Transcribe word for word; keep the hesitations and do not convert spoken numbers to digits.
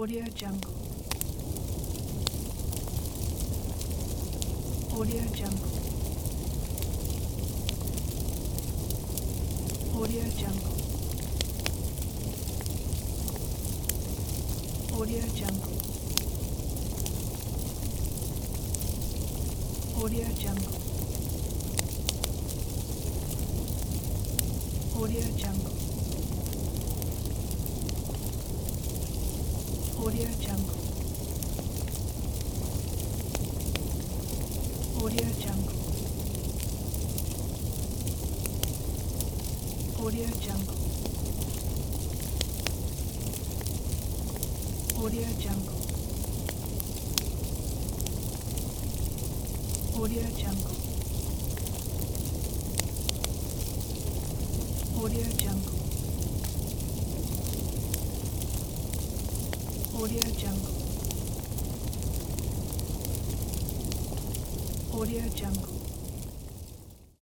Audio Jungle. Audio Jungle. Audio Jungle. Audio Jungle. Audio Jungle. Audio Jungle. Audio Jungle. Audio Jungle. Audio Jungle. Audio Jungle. Audio Jungle. Audio Jungle. Audio Jungle. Audio Jungle.